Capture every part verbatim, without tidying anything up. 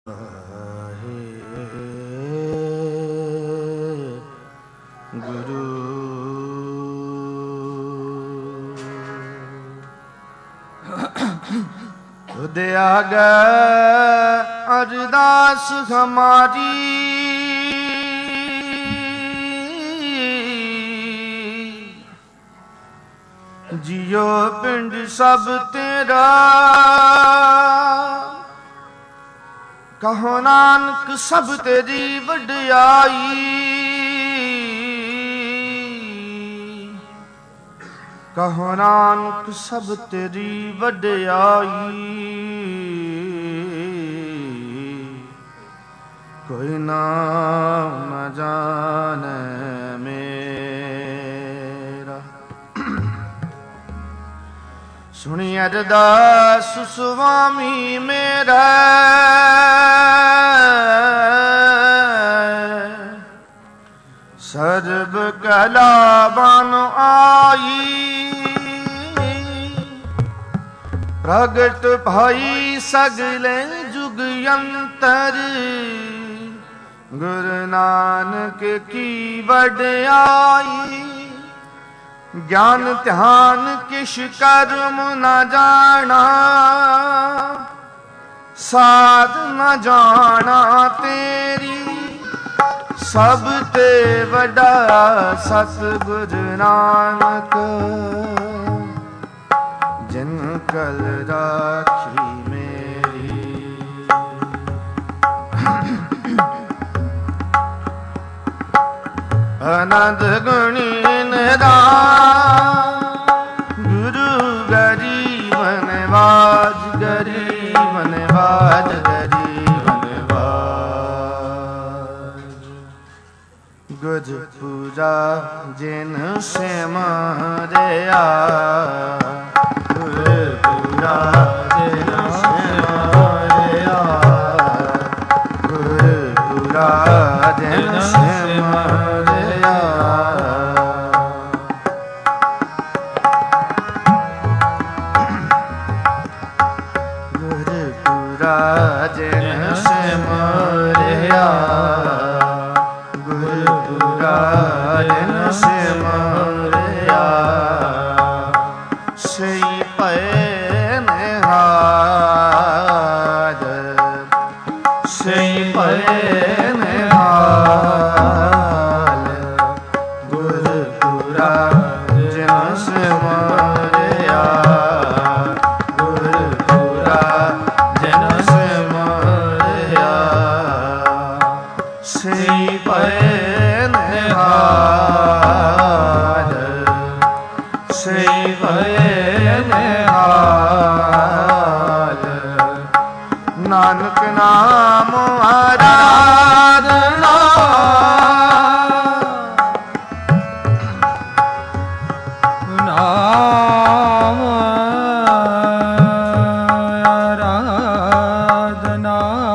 ਗੁਰੂ ਤੁਧ ਆਗੇ ਅਰਦਾਸ ਹਮਾਰੀ, ਜਿਉ ਪਿੰਡ ਸਭ ਤੇਰਾ। ਕਹੋ ਨਾਨਕ ਸਭ ਤੇਰੀ ਵਡਿਆਈ, ਕਹੋ ਨਾਨਕ ਸਭ ਤੇਰੀ ਵਡਿਆਈ। ਕੋਈ ਨਾਮ ਨ ਜਾਣੈ ਮੇਰਾ, ਸੁਣੀ ਅਰਦਾਸ ਸੁਆਮੀ ਮੇਰਾ। ਸਰਬ ਕਲਾ ਬਨ ਆਈ, ਪ੍ਰਗਟ ਭਾਈ ਸਗਲੇ ਜੁਗ ਅੰਤਰ। ਗੁਰੂ ਨਾਨਕ ਕੀ ਵਡਿਆਈ, ਗਿਆਨ ਧਿਆਨ ਕਿਛ ਕਰਮ ਨ ਜਾਣਾ। ਸਾਧ ਨ ਜਾਣਾ ਤੇਰੀ, ਸਭ ਤੇ ਵੱਡਾ ਸਤਿਗੁਰ ਨਾਨਕ। ਜਿਨ ਕਲ ਰਾਖੀ ਮੇਰੀ, ਆਨੰਦ ਗੁਣੀ ਨਿਧਾਨ। ਗੁਰੂ ਗਰੀਬ ਨਿਵਾਜ, ਗਰੀਬ ਨਿਵਾਜ, ਗਰੀਬ ਨਿਵਾਜ। ਗੁਜ ਪੂਜਾ ਜਿਨ ਸਿਮਰਿਆ, ਗੁਰ ਪੂਜਾ ਜਿਨ ਸਿਮਰਿਆ, ਗੁਰ ਪੂਜਾ ਜਿਨ ਸਿਮਰਿਆ। ਗੁਰ ਪੂਜਾ ਜਿਨ ਸਿਮਰਿਆ, ਗੁਰ ਪੂਜਾ ਜਿਨ ਸਿਮਰਿਆ। ਸਈ ਭੈ ਨਿਹਾਲ, ਸਈ ਭੈ ਨਿਹਾਲ। ਗੁਰ ਪੂਜਾ ਜਿਨ ਸਿਮਰਿਆ, ਗੁਰ ਪੂਜਾ ਜਿਨ ਸਿਮਰਿਆ। ਸਈ ਭੈ ਨਿਹਾਲ, ਸਈ ਭੈ ਨਿਹਾਲ। ਨਾਨਕ ਨਾਮ ਆਰਾਧਨਾ, ਨਾਮ ਆਰਾਧਨਾ।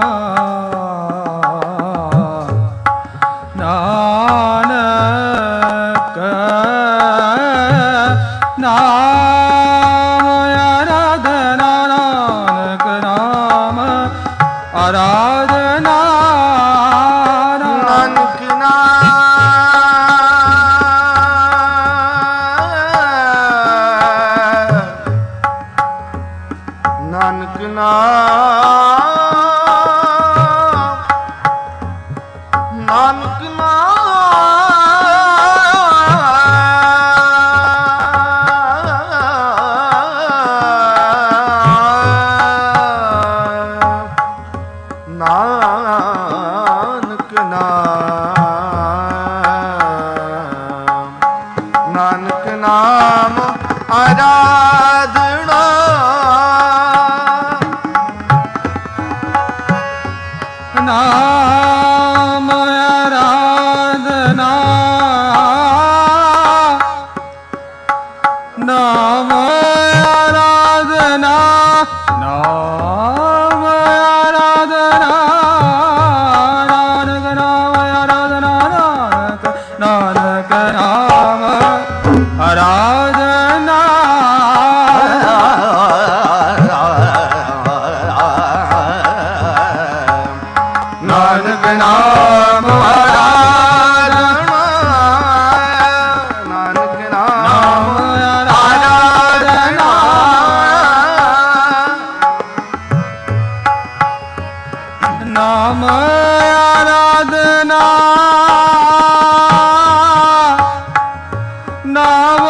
ਨਾਨਕ ਨਾਮ ਆਰਾਧਨਾ, ਨਾਨਕ ਨਾਮ ਆਰਾਧਨਾ। ਨਾਨਕ ਨਾਮ ਨਾਨਕ ਨਾਮ ਨਾਨਕ ਨਾਨਕ ਨਾਮ, ਨਾਨਕ ਨਾਮ ਆਰਾਧਨਾ। ਨਾਮ ਆਰਾਧਨਾ, ਨਾਮ ਆਰਾਧਨਾ, ਨਾਮ ਆਰਾਧਨਾ। ਨਾਨਕ ਨਾਮ ਆਰਾਧਨਾ, ਨਾਨਕ ਨਾਨਕ ਨਾਮ ਆਰਾਧਨਾ। ਨਾਮ ਆਰਾਧਨਾ ਨਾਨਕ ਨਾਮ ਆਰਾਧਨਾ ਨਾਮ ਆਰਾਧਨਾ ਨਾਮ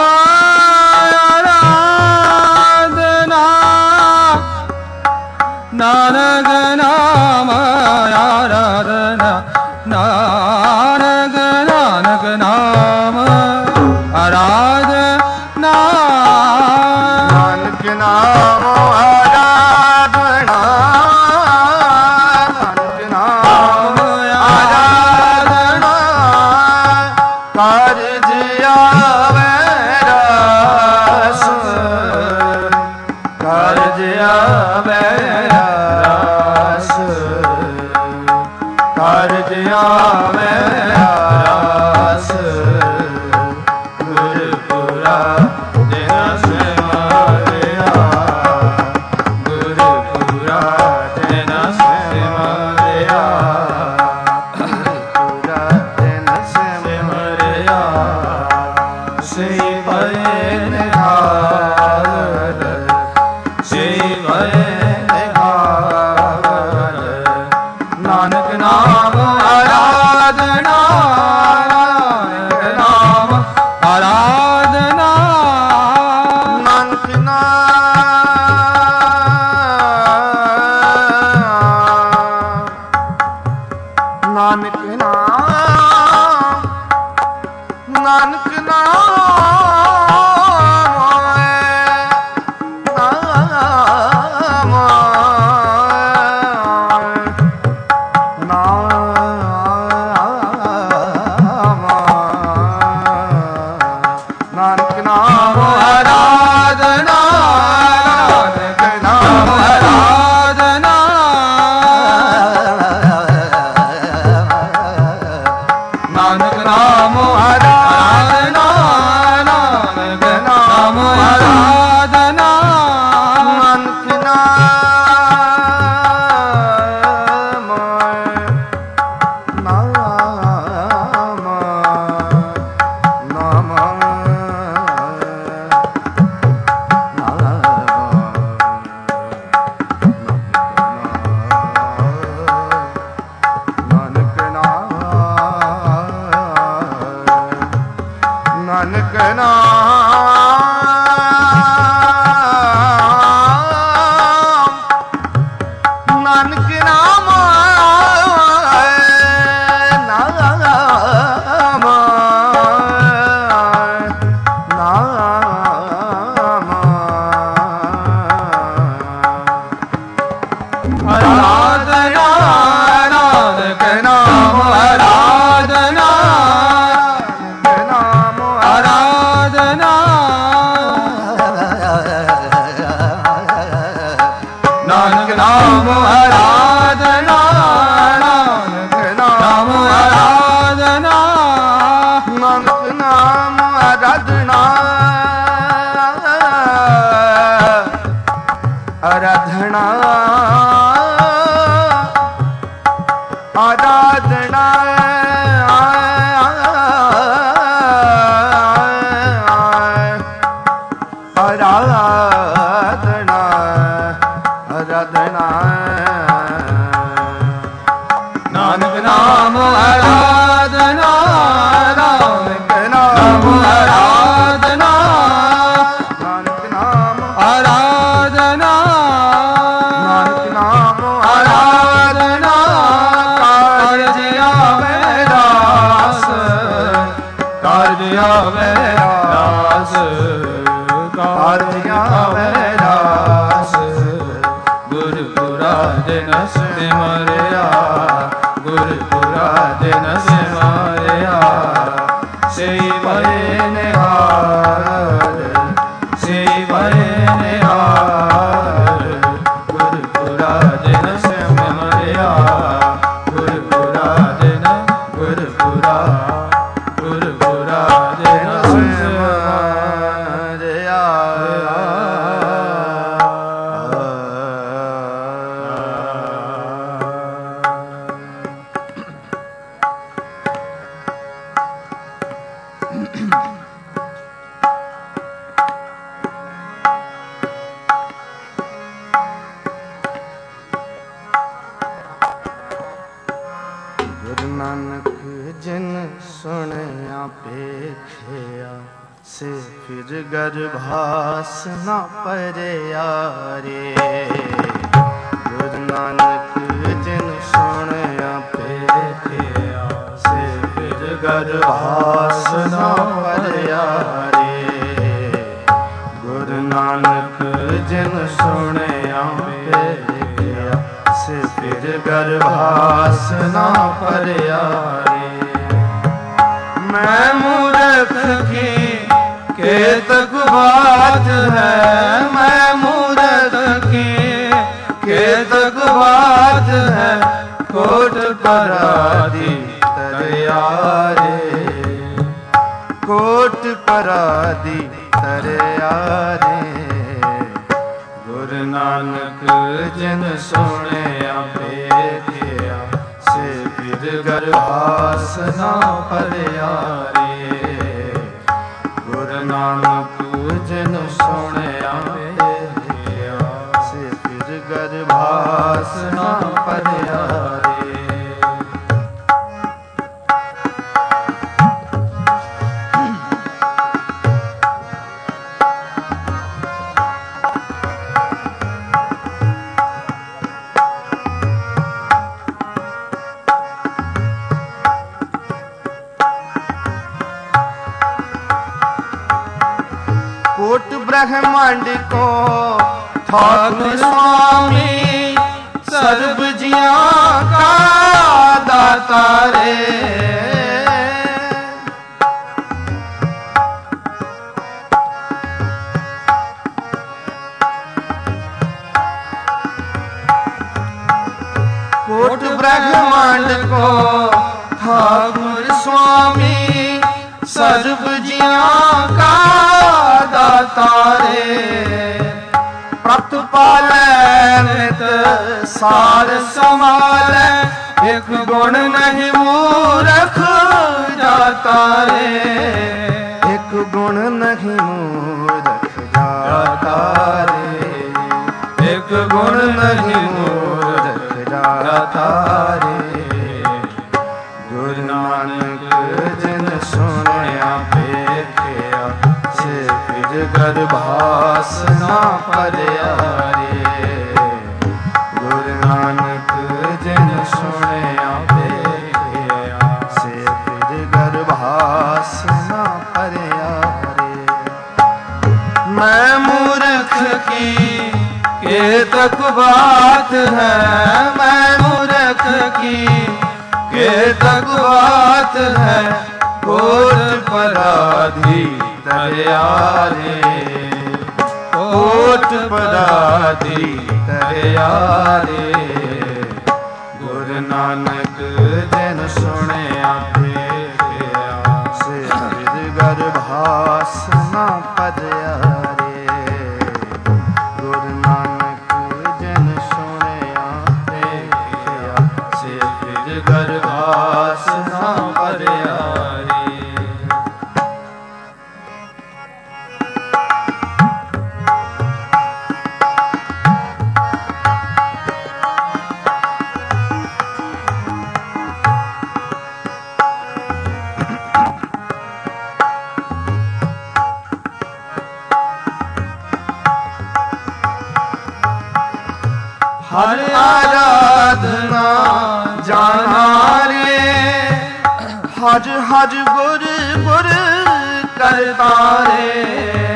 ਆਰਾਧਨਾ ਨਾਨਕ ਨਾਮ ਆਰਾਧਨਾ ਨਾਨਕ ਨਾਨਕ ਨਾਮ ਆਰਾਧਨਾ ਨਾਨਕ ਨਾਮ ਆਰਾਧਨਾ ਨਾਨਕ ਨਾਮ ਆਰਾਧਨਾ ਕਾਰਜ ਆਵੇ ਰਸ ਕਾਰਜ ਆਵੇ ਰਸ ਕਾਰਜ ਆਵੇ ਰਸ ਗੁਰਪੁਰਾ ਦਿਨ ਸਿਮਰਿਆ ਗੁਰਪੁਰਾ ਦਿਨ ਸਿਮਰਿਆ ਗੁਰਪੁਰਾ ਦਿਨ ਸਿਮਰਿਆ ਸੇ ਭਏ ਨਿਹਾਲ ਸੇ ਭਏ ਨਿਹਾਲ ਨਾਨਕ ਨਾਮ ਆਰਾਧਨਾ ਨਾਨਕ ਨਾਮ ਆਰਾਧਨਾ ਨਾਨਕ ਨਾਮ ਨਾਨਕ ਨਾਮ ਨਾਨਕ ਨਾਨਕ ਨਾਮ ਆਰਾਧਨਾ ਨਾਨਕ ਨਾਮ ਆਰਾਧਨਾ ਨਾਨਕ ਨਾਮ ਆਰਾਧਨਾ ਨਾਨਕ ਨਾਮ ਆਰਾਧਨਾ ਨਾਨਕ ਨਾਮ ਨਾਮ ਨਾਨਕ ਨਾਨਕ ਨਾਮ ਨਾਨਕ ਨਾਮ ਨਾਮ ਆਰਾਧਨਾ ਨਾਨਕ ਨਾਮ ਆਰਾਧਨਾ ਨਾਮ ਆਰਾਧਨਾ ਨਾਨਕ ਨਾਮ ਆਰਾਧਨਾ ਨਾਨਕ ਨਾਮ ਆਰਾਧਨਾ ਨਾਨਕ ਨਾਮ ਆਰਾਧਨਾ ਆਰਾਧਨਾ ਆਰਾਧਨਾ ਆਰਾਧਨਾ ਆਰਾਧਨਾ ਨਾਨਕ ਨਾਮ ਆਰਾਧਨਾ ਨਾਨਕ ਨਾਮ ਆਰਾਧਨਾ ਨਾਨਕ ਨਾਮ ਆਰਾਧਨਾ ਨਾਨਕ ਨਾਮ ਆਰਾਧਨਾ ਕਾਰਜ ਆਵੇ ਰਾਸ ਕਾਰਜ ਆਵੇ ਰਾਸ ਕਾਰਜ ਆਵੇ ਰਾਸ ਗੁਰਪੁਰਾ ਦਿਨ ਸਿਮਰਿਆ ਗੁਰਪੁਰਾ ਦਿਨ ਸਿਮਰਿਆ ਸੇ ਭਏ ਨਿਹਾਲ ਸੇ ਭਏ ਨਿਹਾਲ ਗੁਰਪੁਰਾ ਦਿਨ ਸਿਮਰਿਆ ਗੁਰਪੁਰਾ ਦਿਨ ਗੁਰਪੁਰਾ ਗੁਰਪੁਰਾ ਦਿਨ ਸਿਮਰਿਆ ਨਾਨਕ ਜਿਨ ਸੁਣਿਆ ਪੇਖਿਆ ਸੇ ਫਿਰ ਗਰਭਾਸ ਨਾ ਪਰਿਆ ਰੇ। ਗੁਰੂ ਨਾਨਕ ਜਿਨ ਸੁਣਿਆ ਪੇਖਿਆ ਸੇ ਫਿਰ ਗਰਭਾਸ ਨਾ ਪਰਿਆ ਰੇ। ਗੁਰੂ ਨਾਨਕ ਜਿਨ ਸੁਣਿਆ ਪੇਖਿਆ ਸੇ ਫਿਰ ਗਰਭਾਸ ਨਾ ਪਰਿਆ ਰੇ। ਮੈਂ ਮੂਰਖ ਕੀ ਕੇਤਕ ਬਾਤ ਹੈ, ਮੈਂ ਮੂਰਖ ਕੀ ਕੇਤਕ ਬਾਤ ਹੈ, ਕੋਟ ਪਰਾਦੀ ਤਰਿਆ ਰੇ। ਕੋਟ ਪਰਾਦੀ ਤਰਿਆ ਰੇ। ਗੁਰੂ ਨਾਨਕ ਜਿਨ ਸੁਣਿਆ ਪੇਖਿਆ ਸੇ ਫਿਰ ਗਰਭਾਸ ਨਾ ਪਰਿਆ ਰੇ। ਗੁਰੂ ਨਾਨਕ ਜਿਨ ਸੁਣਿਆ ਪੇਖਿਆ ਸੇ ਫਿਰ ਗਰਭਾਸ ਨਾ ਪਰਿਆ ਰੇ। कोट ब्रह्मांड को ठाकुर स्वामी सर्व जिया का दाता रे। कोट ब्रह्मांड को ठाकुर स्वामी सर्व जिया का दाता रे। प्रत पालै नित सार संभालै, एक गुण नहीं मूरख जाता रे। एक गुण नहीं मूरख जाता रे। एक गुण नहीं मूरख जाता रे। गुरु नानक जिन सुनया पेखिया से फिर गरभास ना परिया रे। गुरु नानक जिन सुनया पेखिया से फिर गरभास ना परिया रे। मैं मूर्ख की केतक बात है, मैं मूर्ख की केतक बात है, कोट पराधी तरिया रे। कोट पराधी तरिया रे। गुरु नानक जिन सुनया पेखिया से फिर गरभास ना परिया रे। गुरु नानक जिन सुनया पेखिया से फिर गरभास ना परिया रे। हर आराधना जाना रे। हर हर गुर गुर करता रे।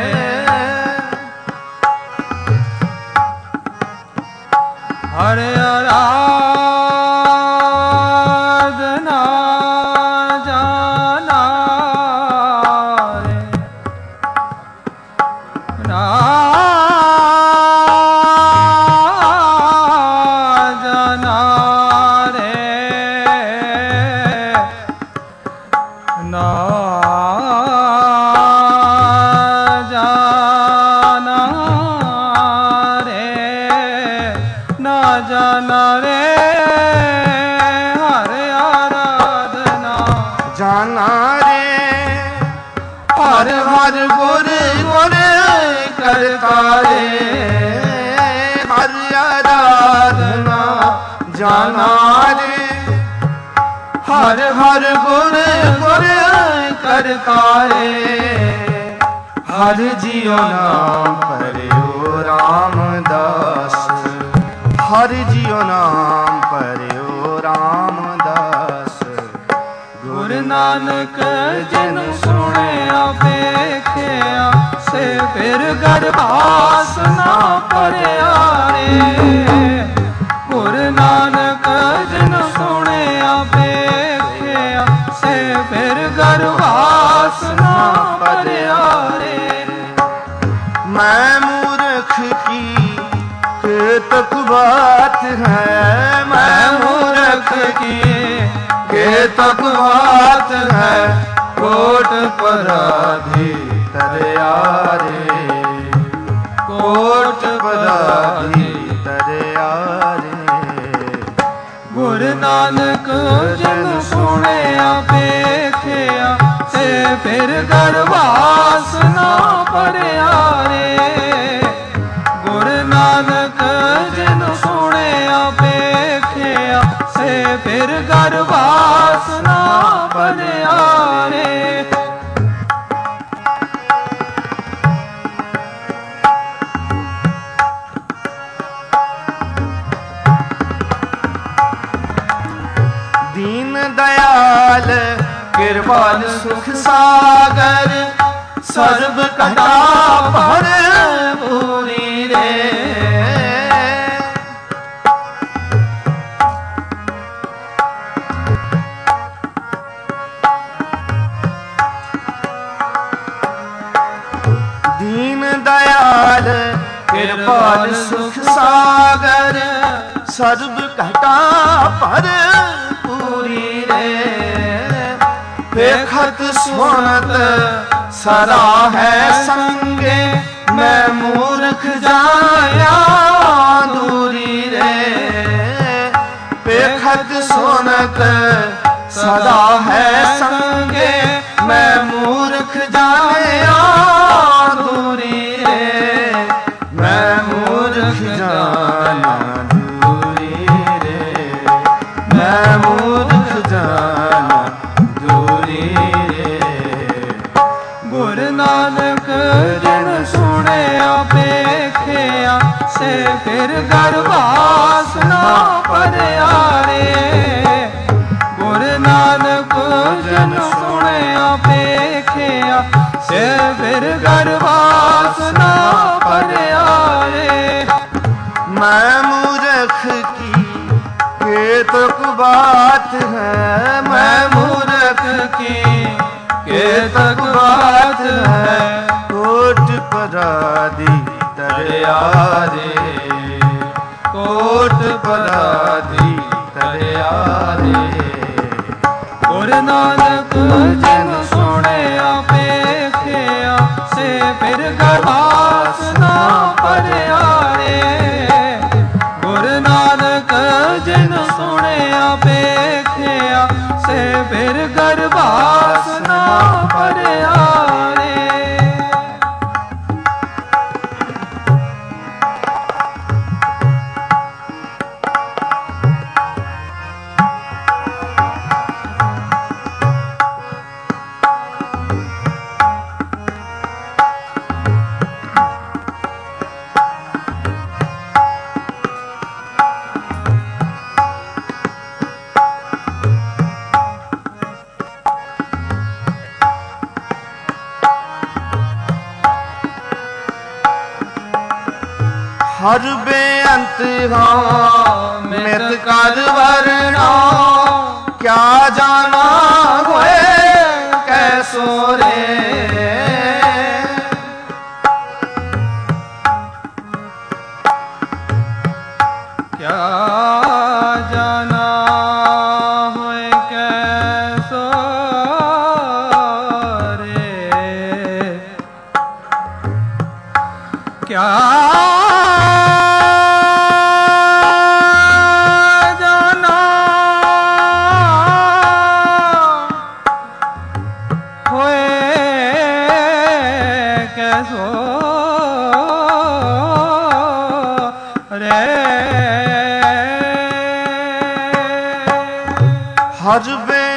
हर आराधना जाना रे। ना जाना रे। हर आराधना जाना रे। हर हर गुर गुर करता रे। हर आराधना जाना रे। ਹਰ ਹਰ ਗੁਣ ਗੁਰ ਕਰਤਾਰੇ ਹਰ ਜਿਉ ਨਾਮ ਭਰਿਓ ਰਾਮਦਾਸ ਹਰ ਜਿਉ ਨਾਮ ਭਰਿਓ ਰਾਮਦਾਸ ਗੁਰੂ ਨਾਨਕ ਜਿਨ ਸੁਣਿਆ ਵੇਖਿਆ ਸੇ ਫਿਰ ਗਰਭਾਸ ਨਾ ਭਰਿਆ ਰੇ ਗੁਰੂ ਨਾਨਕ ਜਿਨ ਸੁਣਿਆ ਵੇਖਿਆ ਸੇ ਫਿਰ ਗਰਭਾਸ ਨਾ ਭਰਿਆ ਰੇ ਮੈਂ ਮੂਰਖ ਕੀ ਕੇਤਕ ਬਾਤ ਹੈ ਮੈਂ ਮੂਰਖ ਕੀ ਕੇਤਕ ਬਾਤ ਹੈ ਕੋਟ ਪਰਾਧੀ ਤਰਿਆ ਰੇ ਕੋਟ ਪਰਾਧੀ ਤਰਿਆ ਰੇ ਗੁਰੂ ਨਾਨਕ ਜਿਨ ਸੁਣਿਆ ਵੇਖਿਆ ਸੇ ਫਿਰ ਗਰਭਾਸ ਨਾ ਭਰਿਆ ਰੇ ਗੁਰੂ ਨਾਨਕ ਜਿਨ ਸੁਣਿਆ ਵੇਖਿਆ ਸੇ ਫਿਰ ਗਰਭਾਸ ਨਾ ਭਰਿਆ ਰੇ ਦੀਨ ਦਇਆਲ ਕਿਰਪਾਲ ਸੁਖ ਸਾਗਰ ਸਰਬ ਕਟਾ ਭਰ ਪੂਰੀ ਰੇ ਦੀਨ ਦਇਆਲ ਕਿਰਪਾਲ ਸੁਖ ਸਾਗਰ ਸਰਬ ਕਟਾ ਭਰ ਪੂਰੀ ਰੇ ਵੇਖਤ ਸੁਣਤ ਸਰਾ ਹੈ ਸੰਗੇ ਮੈਂ ਮੂਰਖ ਜਾਇਆ ਦੂਰੀ ਰੇ ਵੇਖਤ ਸੁਣਤ ਸਦਾ ਹੈ ਸੰਗੇ ਮੈਂ ਮੂਰਖ ਜਾਇਆ ਦੂਰੀ ਰੇ ਮੈਂ ਮੂਰਖ ਜਾਣਾ ਦੂਰੀ ਰੇ ਮੈਂ ਮੂਰਖ ਜਾਣਾ ਦੂਰੀ ਰੇ ਗੁਰੂ ਨਾਨਕ ਜਿਨ ਸੁਣਿਆ ਵੇਖਿਆ ਸੇ ਫਿਰ ਗਰਭਾਸ ਨਾ ਭਰਿਆ ਰੇ ਗੁਰੂ ਨਾਨਕ ਜਿਨ ਸੁਣਿਆ ਵੇਖਿਆ ਸੇ ਫਿਰ ਗਰਭਾਸ ਨਾ ਭਰਿਆ ਰੇ ਮੈਂ ਮੂਰਖ ਕੀ ਕੇਤਕ ਬਾਤ ਹੈ ਮੈਂ ਮੂਰਖ ਕੀ ਕੇਤਕ ਬਾਤ ਹੈ ਕੋਟ ਪਰਾਧੀ ਤਰਿਆ ਰੇ ਕੋਟ ਪਰਾਧੀ ਤਰਿਆ ਰੇ ਗੁਰੂ ਨਾਨਕ ਜਿਨ ਸੁਣਿਆ ਵੇਖਿਆ ਸੇ ਫਿਰ ਗਰਭਾਸ ਨਾ ਭਰਿਆ ਰੇ ਗੁਰੂ ਨਾਨਕ ਜਿਨ ਸੁਣਿਆ ਵੇਖਿਆ ਸੇ ਫਿਰ ਗਰਭਾਸ ਨਾ ਭਰਿਆ ਰੇ ਹਰ ਬੇਅੰਤ ਹਾਂ ਮਿਤ ਕਰ ਵਰਣਾ ਕਿਆ ਜਾਣਾ ਹੋਏ ਕੈਸੋ ਰੇ ਕਿਆ ਜਾਣਾ ਹੋਏ ਕੈਸੋ ਰੇ ਕਿਆ ਹਰ ਬੇ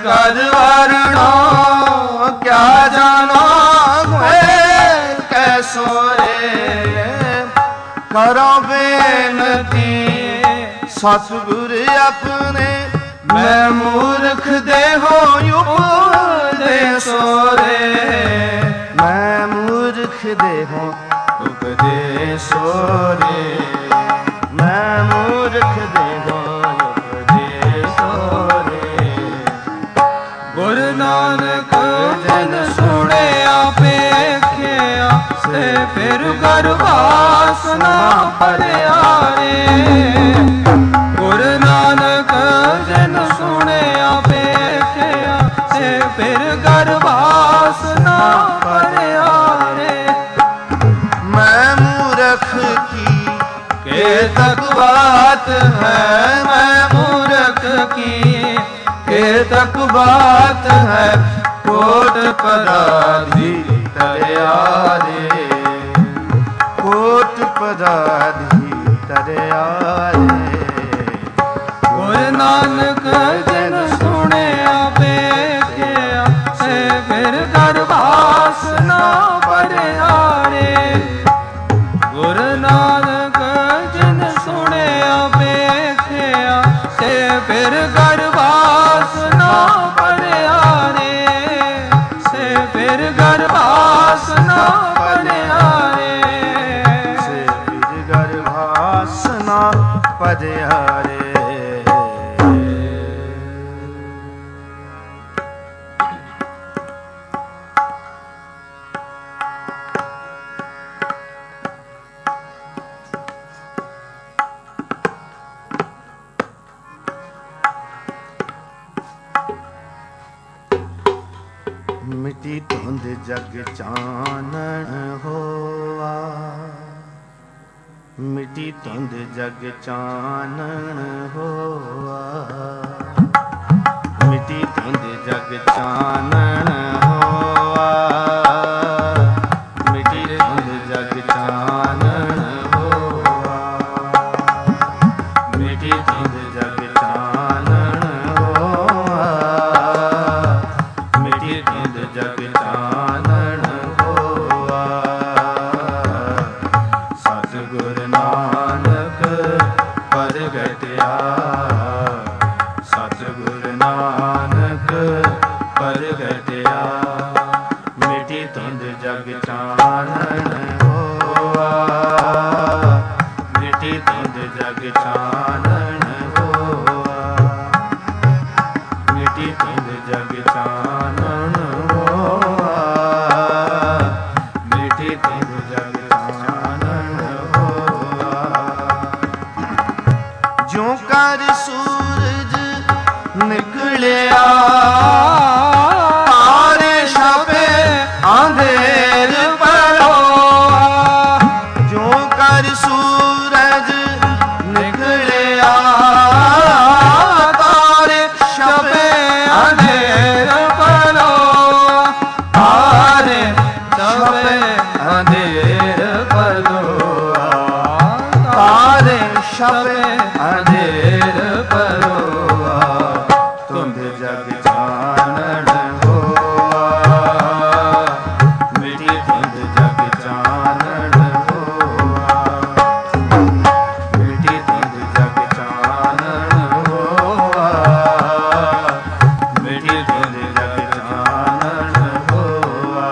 ਕਰ ਵਰਣੋ ਕਿਆ ਜਾਣਾ ਹੋਏ ਕੈਸੋ ਰੇ ਕਰੋ ਬੇਨਤੀ ਸਤਿਗੁਰ ਆਪਣੇ ਮੈਂ ਮੂਰਖ ਦੇਹੋ ਉਪਦੇਸੋ ਰੇ ਮੈਂ ਮੂਰਖ ਦੇਹੋ ਉਪਦੇਸੋ ਰੇ ਮੈਂ ਮੂਰਖ ਦੇਹੋ ਉਪਦੇਸੋ ਰੇ ਗੁਰ ਨਾਨਕ ਜਨ ਸੁਣਿਆ ਵੇਖਿਆ ਸੇ ਫਿਰ ਕਰ ਵਾਸਨਾ ਭਰਿਆ ਰੇ ਗੁਰ ਨਾਨਕ ਜਨ ਸੁਣਿਆ ਵੇਖਿਆ ਸੇ ਫਿਰ ਕਰ ਵਾਸਨਾ ਭਰਿਆ ਰੇ ਮੈਂ ਮੂਰਖ ਕੀ ਕੇ ਤਕ ਬਾਤ ਹੈ ਮੈਂ ਮੂਰਖ ਕੀ ਕੇ ਤਕ ਬਾਤ ਹੈ ਕੋਟ ਪਦਾਧੀ ਤਰਿਆ ਰੇ ਕੋਟ ਪਦਾਧੀ ਤਰਿਆ ਰੇ ਗੁਰ ਨਾਨਕ ਜਨ ਸੁਣਿਆ ਵੇਖਿਆ ਸੇ ਫਿਰ ਕਰ ਵਾਸਨਾ ਭਰਿਆ ਰੇ ਗੁਰ ਨਾਨਕ ਜਨ ਸੁਣਿਆ ਵੇਖਿਆ ਸੇ ਫਿਰ ਕਰ ਵਾਸਨਾ ਭਰਿਆ ਰੇ ਸੇ ਫਿਰ ਕਰ ਵਾਸਨਾ ਭਰਿਆ ਰੇ ਸੇ ਫਿਰ ਕਰ ਵਾਸਨਾ ਭਰਿਆ ਰੇ ਮਿਟੀ ਧੁੰਦ ਜਗ ਚਾਨਣ ਹੋਆ ਮਿਟੀ ਧੁੰਦ ਜਗ ਚਾਨਣ ਹੋਆ ਮਿਟੀ ਧੁੰਦ ਜਗ ਚਾਨਣ ਹੋਆ ਮਿਟੀ ਧੁੰਦ ਜਗ ਚਾਨਣ ਹੋਆ ਮਿਟੀ ਧੁੰਦ ਜਗ ਚਾਨਣ ਹੋਆ ਮਿਟੀ ਧੁੰਦ ਜਗ ਚਾਨਣ ਹੋਆ ਸਤਿਗੁਰ ਨਾਨਕ ਪ੍ਰਗਟਿਆ ਸਤਿਗੁਰ ਨਾਨਕ ਪ੍ਰਗਟਿਆ ਮਿਟੀ ਧੁੰਦ ਜਗ ਚਾਨਣ ਹੋਆ ਮਿਟੀ ਧੁੰਦ ਜਗ ਚਾਨਣ ਹੋਆ ਮਿਟੀ ਧੁੰਦ ਜਗ ਚਾਨਣ ਹੋਆ ਮਿਟੀ ਧੁੰਦ ਜਗ ਚਾਨਣ ਹੋਆ ਜਿਉ ਕਰ ਸੂਰਜ ਨਿਕਲਿਆ ਤਾਰੇ ਛਾਪੇ ਆਂਧੇਰ ਪਰੋਆ ਜਿਉ ਕਰ ਸੂਰਜ ਨਿਕਲਿਆ ਤਾਰੇ ਛਾਪੇ ਆਂਧੇਰ ਪਰੋਆ ਤਾਰੇ ਛਾਪੇ ਆਂਧੇਰ ਪਰੋਆ ਤਾਰੇ ਛਾਪੇ ਆਂਧੇਰ ਪਰੋਆ ਧੁੰਦ ਜਗ ਚਾਨਣ ਹੋਆ ਮਿਟੀ ਧੁੰਦ ਜਗ ਚਾਨਣ ਹੋਆ ਮਿਟੀ ਧੁੰਦ ਜਗ ਚਾਨਣ ਹੋਆ ਮਿਟੀ ਧੁੰਦ ਜਗ ਚਾਨਣ ਹੋਆ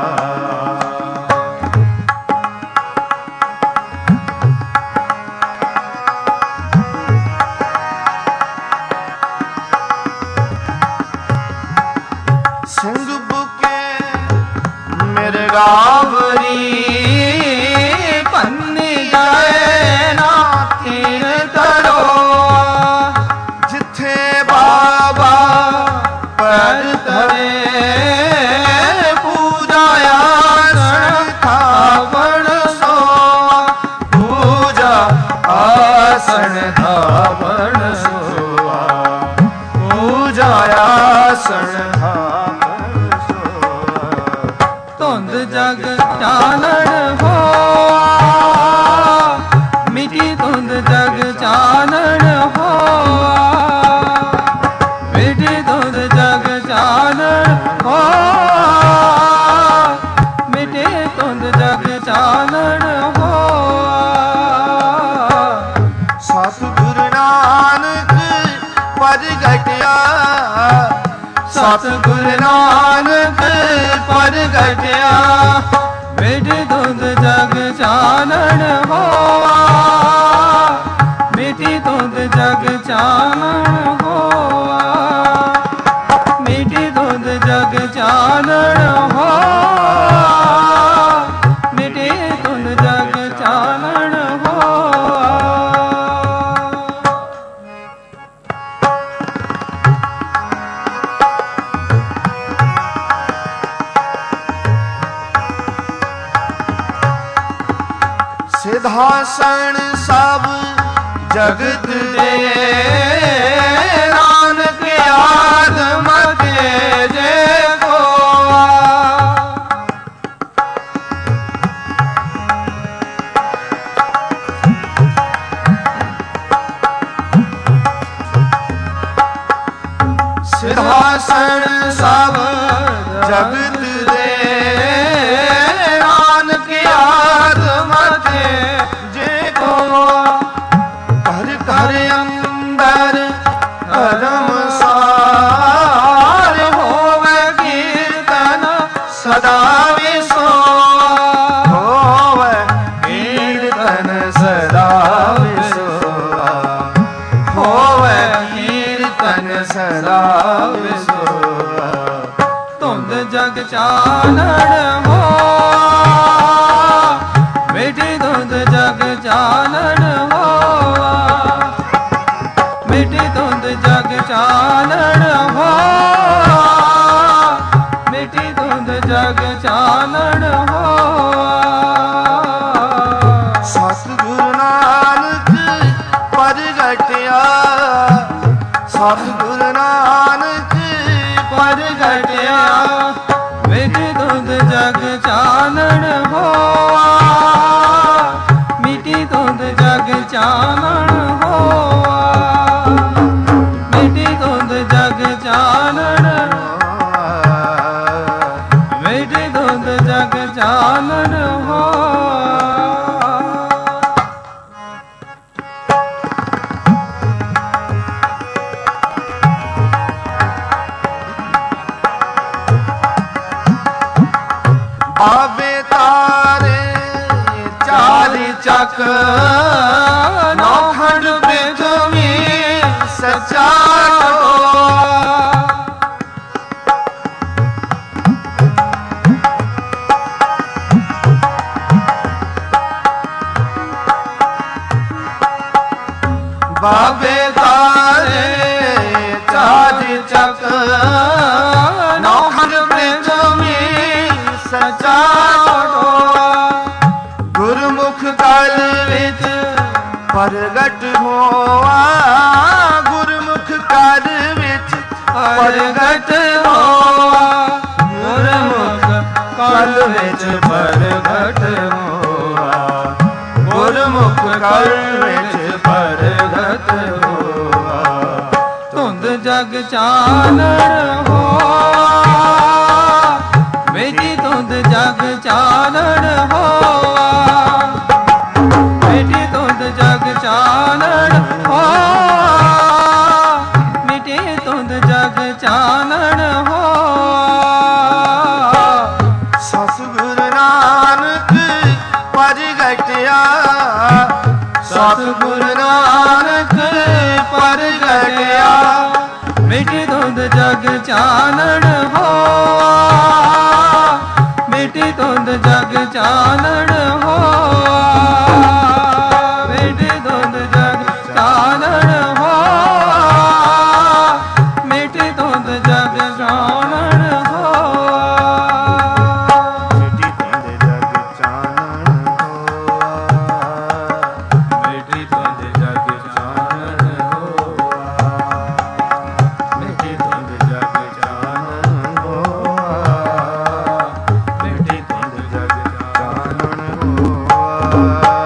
ਸਿੰਘ ਬੁਕੇ ਮਿਰਗਾਵਰੀ ਪੰਨੀ ਜਾਏ ਨਾ ਤੀਰ ਕਰੋ ਜਿੱਥੇ ਬਾਬਾ ਪੈਰ ਧਰੇ ਪੂਜਾ ਆਸਣ ਥਾਵਣ ਸੋ ਪੂਜਾ ਆਸਣ ਥਾਵਣ ਸੋਆ ਪੂਜਾ ਆਸਣ ਧੁੰਦ ਜਗ ਪ੍ਰਗਟਿਆ ਸਤਿਗੁਰ ਨਾਨਕ ਪ੍ਰਗਟਿਆ ਮਿਟੀ ਧੁੰਦ ਜਗ ਚਾਨਣ ਹੋਆ ਮਿਟੀ ਧੁੰਦ ਜਗ ਚਾਨਣ ਹੋਆ ਮਿਟੀ ਧੁੰਦ ਜਗ ਚਾਨਣ ਹੋਆ ਮਿਟੀ ਧੁੰਦ ਜਗ ਚਾਨਣ ਹੋਆ ਸਿਧਾਸਣ ਸਭ ਜਗਤ ਦੇ ਨਾਨਕ ਆਦਮ ਤੇਜੇ ਕੋਆ ਸਿਧਾਸਣ ਸਭ ਜਗਤ ਦੇ ਨਾਨਕ ਆਦਮ ਜੇ ਕੋ ਘਰ ਘਰ ਅੰਦਰ ਧਰਮ ਸਾਰ ਹੋਵੇ ਕੀਰਤਨ ਸਦਾ ਵਿਸੋ ਹੋਵੇ ਕੀਰਤਨ ਸਦਾ ਵਿਸੋ ਹੋਵੇ ਕੀਰਤਨ ਸਦਾ ਵਿਸੋ ਧੁੰਦ ਜਗ ਚਾਨਣ ਹੋ ਮਿਟੀ ਧੁੰਦ ਜਗ ਚਾਨਣ ਹੋਆ ਮਿਟੀ ਧੁੰਦ ਜਗ ਚਾਨਣ ਹੋਆ ਮਿਟੀ ਧੁੰਦ ਜਗ ਚਾਨਣ ਹੋਆ ਸਤਿਗੁਰੂ ਨਾਨਕ ਪ੍ਰਗਟਿਆ ਸਤਿਗੁਰੂ ਨਾਨਕ ਪ੍ਰਗਟਿਆ ਮਿਟੀ ਧੁੰਦ ਜਗ ਚਾਨਣ ਹੋਆ ਮਿਟੀ ਧੁੰਦ ਜਗ ਚਾਨਣ ਹੋਆ ਮਿਟੀ ਧੁੰਦ ਜਗ ਚਾਨਣ ਮਿਟੀ ਧੁੰਦ ਜਗ ਚਾਨਣ ਹੋਆ ਆਵੇ ਤਾਰੇ ਚਾਲੀ ਚੱਕ ਨੌਖੰਡ ਵਿੱਚ ਵੀ ਸੱਚਾ ਟੋਆ ਬਾਬੇ ਤਾਰੇ ਚਾਲੀ ਚੱਕ ਨੌਖੰਡ ਵਿੱਚ ਵੀ ਸੱਚਾ ਟੋਆ ਗੁਰਮੁਖ ਕਲ ਵਿੱਚ ਪ੍ਰਗਟ ਹੋਆ ਗੁਰਮੁਖ ਕਲ ਵਿੱਚ ਪ੍ਰਗਟ ਹੋਆ ਗੁਰਮੁਖ ਕਲ ਵਿੱਚ ਪ੍ਰਗਟ ਹੋਆ ਗੁਰਮੁਖ ਕਲ ਵਿੱਚ ਪ੍ਰਗਟ ਹੋਆ ਧੁੰਦ ਜਗ ਚਾਨਣ ਹੋਆ ਮਿਟੀ ਧੁੰਦ ਜਗ ਚਾਨਣ ਹੋਆ ਮਿਟੀ ਧੁੰਦ ਜਗ ਚਾਨਣ ਹੋਆ ਮਿਟੀ ਧੁੰਦ ਜਗ ਚਾਨਣ ਹੋਆ ਸਤਿਗੁਰੂ ਨਾਨਕ ਪ੍ਰਗਟਿਆ ਸਤਿਗੁਰੂ ਨਾਨਕ ਪ੍ਰਗਟਿਆ ਮਿਟੀ ਧੁੰਦ ਜਗ ਚਾਨਣ ਹੋਆ ਮਿਟੀ ਧੁੰਦ ਜਗ ਚਾਨਣ ਹੋਆ ਮਿਟੀ ਧੁੰਦ ਜਗ ਚਾਨਣ ਹੋਆ ਮਿਟੀ ਧੁੰਦ ਜਗ ਚਾਨਣ ਹੋਆ ਮਿਟੀ ਧੁੰਦ ਜਗ ਚਾਨਣ ਹੋਆ ਮਿਟੀ ਧੁੰਦ ਜਗ ਚਾਨਣ ਹੋਆ ਮਿਟੀ ਧੁੰਦ ਜਗ ਚਾਨਣ ਹੋਆ ਮਿਟੀ ਧੁੰਦ ਜਗ ਚਾਨਣ ਹੋਆ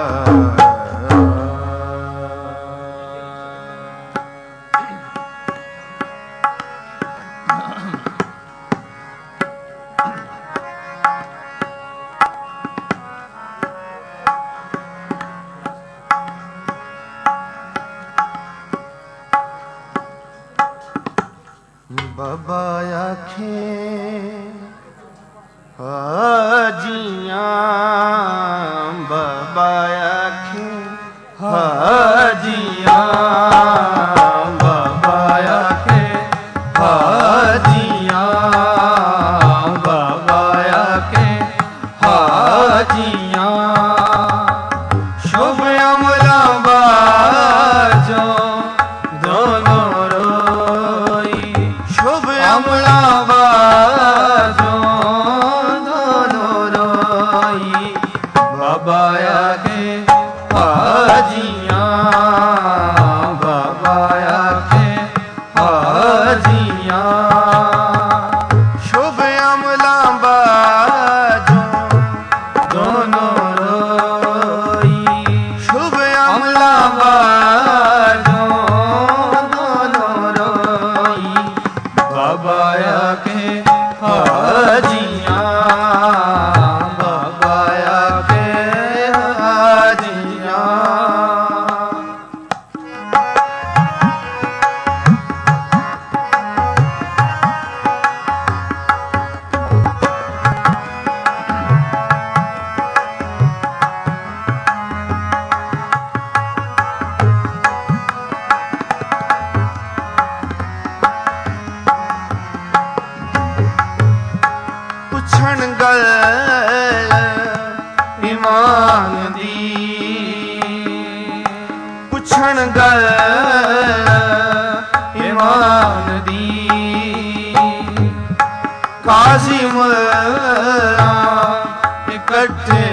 ਬਾਬਾ ਆਖੇ ਹਾਜੀਆਂ, ਬਾਬਾ ਆਖੇ ਹਾਜੀਆਂ, ਬਾਬਾ ਆਖੇ ਹਾਜੀਆਂ, ਬਾਬਾ ਆਖੇ ਹਾਜੀਆਂ। ਸ਼ੁਭ ਅਮਲਾਂ ਬਾਝੋਂ ਦੋਨੋਂ ਰੋਈ, ਸ਼ੁਭ ਅਮਲਾਂ ਬਾਝੋਂ ਦੋਨੋਂ ਰੋਈ। ਬਾਬਾ ਆਖੇ ਹਾਜੀਆਂ, ਬਾਬਾ ਆਖੇ ਹਾਜੀਆਂ। ਸ਼ੁਭ ਅਮਲਾਂ ਬਾਝੋਂ ਦੋਨੋਂ ਰੋਈ, ਸ਼ੁਭ ਅਮਲਾਂ ਬਾਝੋਂ ਦੋਨੋਂ ਰੋਈ। ਬਾਬਾ ਆਖੇ ਹਾਜੀਆਂ, ਬਾਬਾ ਆਖੇ ਹਾਜੀਆਂ। ਪੁੱਛਣ ਗੱਲ ਈਮਾਨ ਦੀ, ਪੁੱਛਣ ਗੱਲ ਈਮਾਨ ਦੀ। ਕਾਜ਼ੀ ਮੁੱਲਾ ਇਕੱਠੇ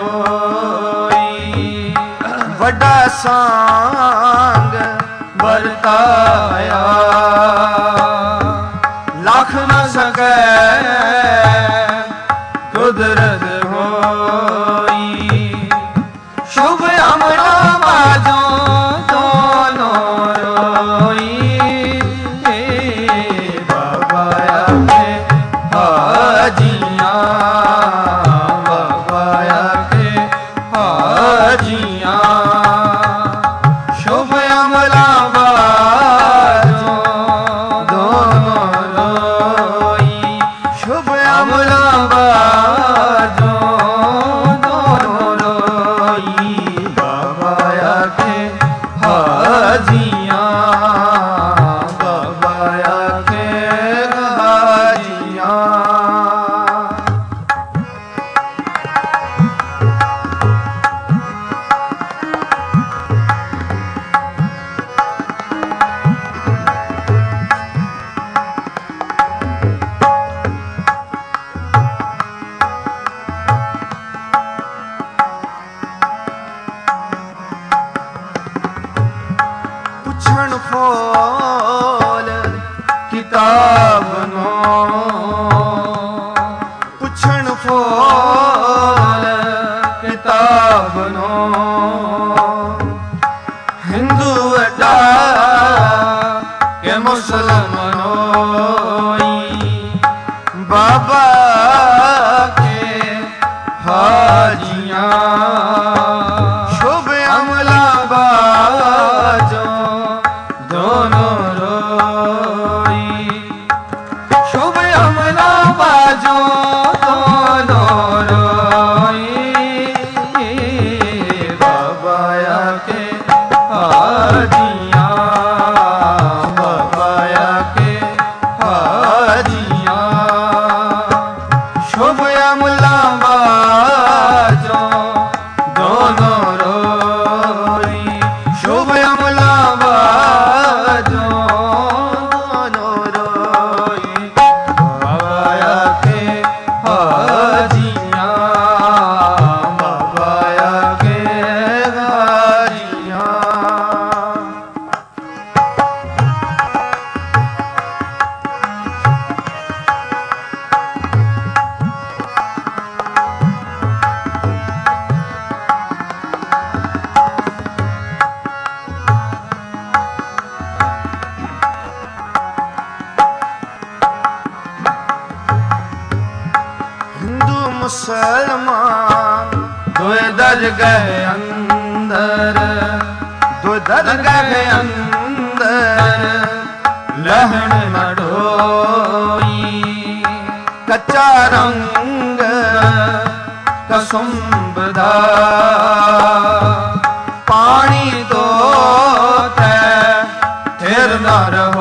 ਹੋਈ, ਵੱਡਾ ਸਾਂਗ ਵਰਤਾਇਆ। ਲੱਖ ਨ ਸਕੈ ਕੁਦਰਤ ਹੋਈ, ਸ਼ੁਭ ਅਮਲਾਂ ਬਾਝੋਂ ਦੋਨੋਂ ਰੋਈ। ਬਾਬਾ ਆਖੇ ਹਾਜੀਆਂ, ਬਾਬਾ ਆਖੇ ਹਾਜੀਆਂ। ਸ਼ੁਭ ਅਮਲਾਂ ਬਾਝੋਂ ਦੋਨੋਂ ਰੋਈ, ਸ਼ੁਭ ਅਮਲਾਂ ਬਾਝੋਂ ਦੋਨੋਂ ਰੋਈ। ਬਾਬਾ ਆਖੇ ਹਾਜੀਆਂ, ਬਾਬਾ ਆਖੇ ਹਾਜੀਆਂ। ਪੁੱਛਣ ਫੋਲ ਕਿਤਾਬ ਨੂੰ, ਪੁੱਛਣ ਫੋਲ ਕਿਤਾਬ ਨੂੰ। ਹਿੰਦੂ ਵੱਡਾ ਕਿ ਮੁਸਲਮਾਨੋਈ। ਬਾਬਾ ਕੇ ਹਾਜੀਆਂ, ਸ਼ੁਭ ਅਮਲਾਂ ਬਾਝੋਂ ਦੋਨੋਂ ਰੋਈ, ਸ਼ੁਭ ਅਮਲਾਂ ਬਾਝੋਂ ਦੋਨੋਂ ਰੋਈ। ਬਾਬਾ ਆਖੇ ਹਾਜੀਆਂ, ਬਾਬਾ ਆਖੇ ਹਾਜੀਆਂ। ਸ਼ੁਭ ਅਮਲਾਂ ਬਾਝੋਂ ਦੋਨੋਂ ਰੋਈ, ਸ਼ੁਭ ਅਮਲਾਂ ਬਾਝੋਂ ਦੋਨੋਂ ਰੋਈ। ਬਾਬਾ ਆਖੇ ਹਾਜੀਆਂ, ਬਾਬਾ ਆਖੇ ਹਾਜੀਆਂ। मुसलमान दो दर गए अंदर, दो दर गए अंदर, लहन न ढो ਸੱਚਾ ਰੰਗ ਕਸੁੰਭ ਦਾ ਪਾਣੀ ਧੋਤੈ ਥਿਰ ਨ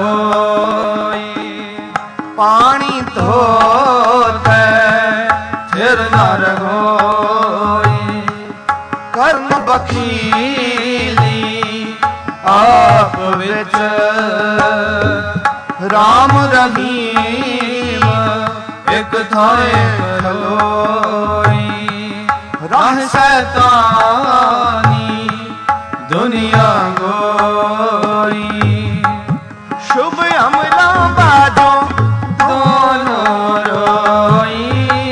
ਰਹੋਈ ਪਾਣੀ ਧੋਤੈ ਥਿਰ ਨ ਰਹੋਈ ਕਰਮ ਬਖੀਲੀ ਆਪ ਵਿੱਚ ਰਾਮ ਰਹੀਮ ਇਕ ਥਾਏ ਖਲੋਈ ਰਾਹ ਸੈਤਾਨੀ ਦੁਨੀਆ ਗੋਈ ਸ਼ੁਭ ਅਮਲਾਂ ਬਾਝੋਂ ਦੋਨੋਂ ਰੋਈ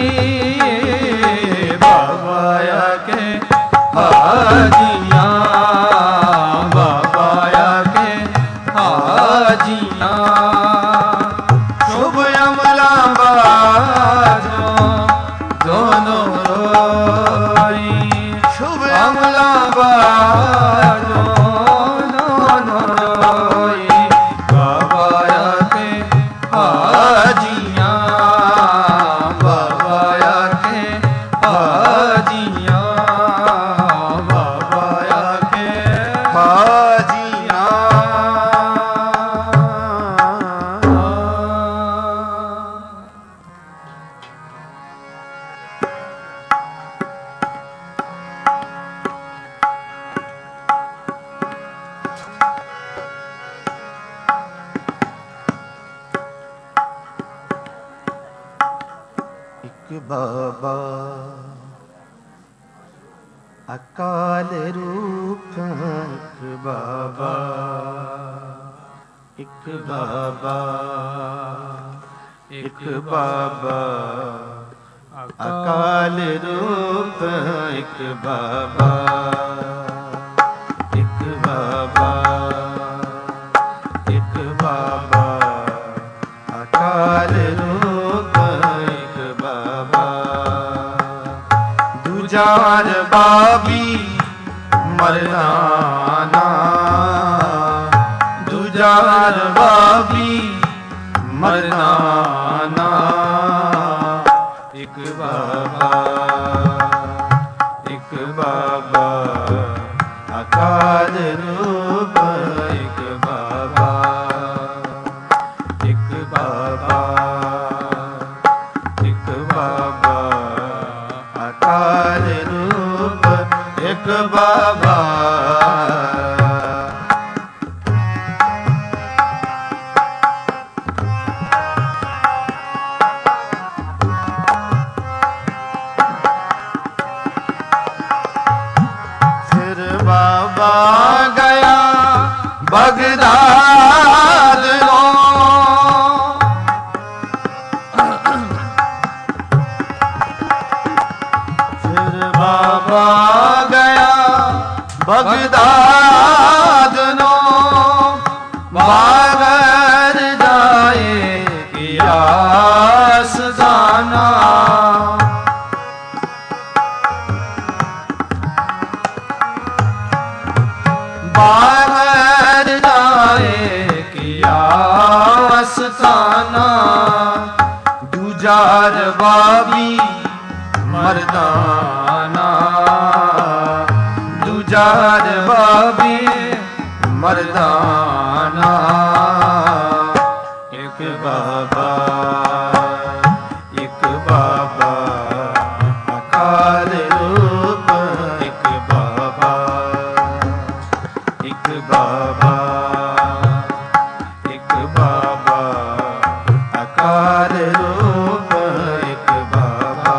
ਬਾਬਾ ਆਕੇ ਹਾਜੀਆਂ ਬਾਬਾ ਆਕੇ ਹਾਜੀਆਂ ਸ਼ੁਭ ਅਮਲਾਂ ਬਾਝੋਂ ਦੋਨੋਂ ਰੋਈ ਸ਼ੁਭ ਅਮਲਾਂ ਬਾਝੋਂ ਦੋਨੋਂ ਰੋਈ ਬਾਬਾ ਆਕੇ ਹਾਜੀਆਂ ਬਾਬਾ ਆਕੇ ਹਾਜੀਆਂ ਬਾਬਾ ਆਕੇ ਹਾਜੀਆਂ ਇੱਕ ਬਾਬਾ ਅਕਾਲ ਰੂਪ ਇੱਕ ਬਾਬਾ ਇੱਕ ਬਾਬਾ ਇੱਕ ਬਾਬਾ ਅਕਾਲ ਰੂਪ ਇੱਕ ਬਾਬਾ ਇੱਕ ਬਾਬਾ ਇੱਕ ਬਾਬਾ ਅਕਾਲ ਰੂਪ ਇੱਕ ਬਾਬਾ ਦੂਜਾ ਬਾਬੀ ਮਰਦਾਨਾ ਦੂਜਾ ਬਾਬੀ ਮਰਦਾਨਾ ਇੱਕ ਬਾਬਾ ਇੱਕ ਬਾਬਾ ਅਕਾਲ ਰੂਪ ਇੱਕ ਬਾਬਾ ਇੱਕ ਬਾਬਾ ਇੱਕ ਬਾਬਾ ਅਕਾਲ ਰੂਪ ਇੱਕ ਬਾਬਾ ਬਾਬਾ ਗਿਆ ਬਗਦਾਦ ਨੂੰ ਫਿਰ ਬਾਬਾ ਗਿਆ ਬਗਦਾਦ ਨੂੰ ਬਾਗਰ ਜਾਏ ਕਿਆਸ ਦਾਨਾ ਬਾਹਰ ਜਾਏ ਕਿਆਸ ਤਾਨਾ ਦੂਜਾ ਰਬਾਬੀ ਮਰਦਾਨਾ ਦੂਜਾ ਰਬਾਬੀ ਮਰਦਾਨਾ ਇੱਕ ਬਾਬਾ ਇੱਕ ਬਾਬਾ ਅਕਾਲ ਰੂਪ ਇੱਕ ਬਾਬਾ ਇੱਕ ਬਾਬਾ ਇੱਕ ਬਾਬਾ ਅਕਾਲ ਰੂਪ ਇੱਕ ਬਾਬਾ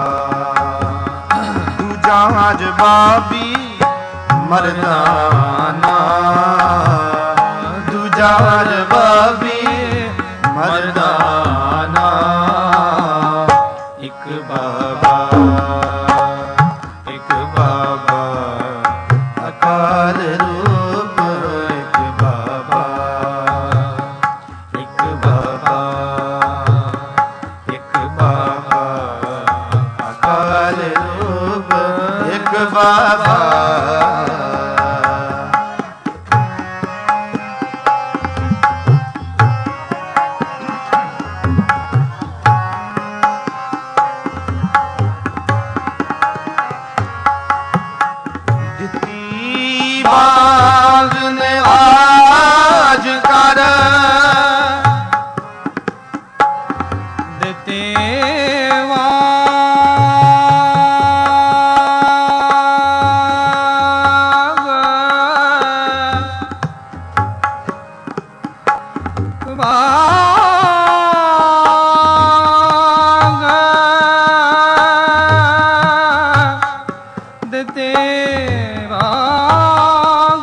ਦੂਜਾ ਜਵਾਬੀ ਮਰਦਾਨਾ ਦੂਜਾ ਜਵਾਬੀ ਮਰਦਾਨਾ ਇੱਕ ਬਾਬਾ ਇੱਕ ਬਾਬਾ ਅਕਾਲ ਰੂਪ ਇੱਕ ਬਾਬਾ ਇੱਕ ਬਾਬਾ ਇੱਕ ਬਾਬਾ ਅਕਾਲ ਰੂਪ ਇੱਕ ਬਾਬਾ ਵਾਗ ਦਿੱਤੇ ਵਾਗ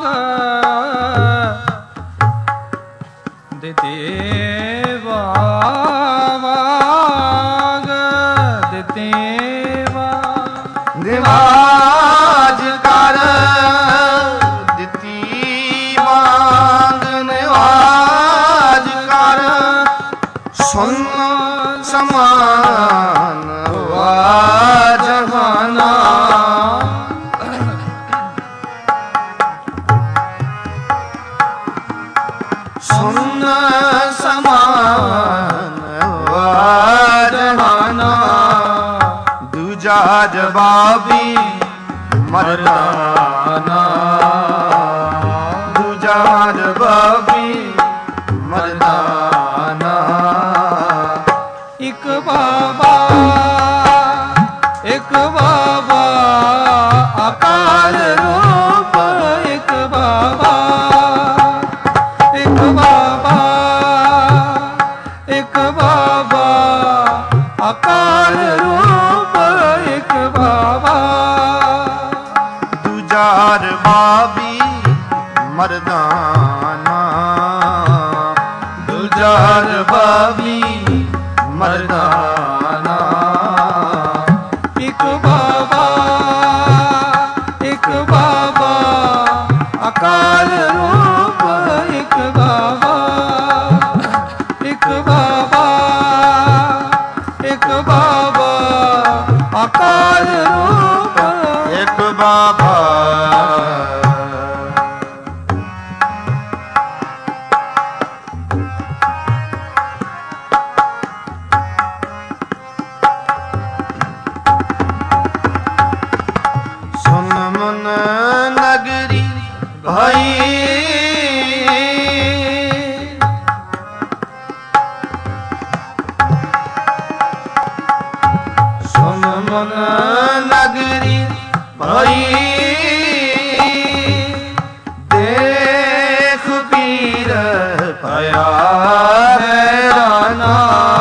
ਦਿੱਤੇ ਵਾਗ ਦਿੱਤੇ ਵਾਗ ਨਿਵਾਜ ਕਰ ਦਿੱਤੀ ਵਾਂਗ ਨਿਵਾਜ ਕਰ ਸੁਨ ਸਮਾਨ ਵਾ ਜਹਾਨਾ ਸੁਨ ਸਮਾਨ ਵਾ ਜਹਾਨਾ ਦੂਜਾ ਜਵਾਬੀ ਮਰਦਾਨਾ ਦੂਜਾ ਜਵਾਬੀ ਮਰਦਾਨਾ ਇੱਕ ਬਾਬਾ ਇੱਕ ਬਾਬਾ ਅਕਾਲ ਰੂਪ ਇੱਕ ਬਾਬਾ ਇੱਕ ਬਾਬਾ ਇੱਕ ਬਾਬਾ ਅਕਾਲ ਰੂਪ ਇੱਕ ਬਾਬਾ ਦੂਜਾ ਰਬਾਬੀ ਮਰਦਾਨਾ ਦੂਜਾ ਰਬਾਬੀ ਮਰਦਾਨਾ ਇੱਕ ਬਾਬਾ ਇੱਕ ਬਾਬਾ ਅਕਾਲ ਰੂਪ ਇੱਕ ਬਾਬਾ ਇੱਕ ਬਾਬਾ ਇੱਕ ਬਾਬਾ ਅਕਾਲ ਰੂਪ ਇੱਕ ਬਾਬਾ ਸੁਨ ਮਨ ਨਗਰੀ ਭਾਈ ਸੁਨ ਮਨ ਨਗਰੀ ਭਾਈ ਦੇਖ ਪੀਰ ਪਿਆ ਹੈਰਾਨਾ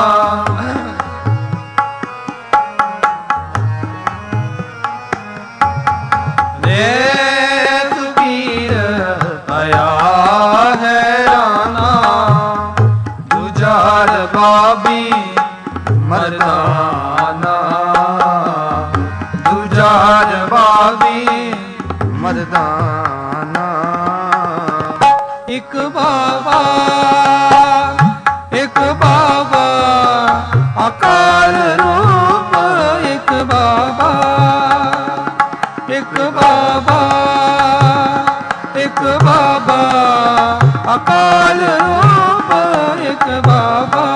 ਦੇਖ ਪੀਰ ਪਿਆ ਹੈਰਾਨਾ ਦੂਜਾ ਰਬਾਬੀ ਮਰਦਾਨਾ ਦੂਜਾ ਰਬਾਬੀ ਮਰਦਾਨਾ ਇੱਕ ਬਾਬਾ ਇੱਕ ਬਾਬਾ ਅਕਾਲ ਰੂਪ ਇੱਕ ਬਾਬਾ ਇੱਕ ਬਾਬਾ ਇੱਕ ਬਾਬਾ ਅਕਾਲ ਰੂਪ ਇੱਕ ਬਾਬਾ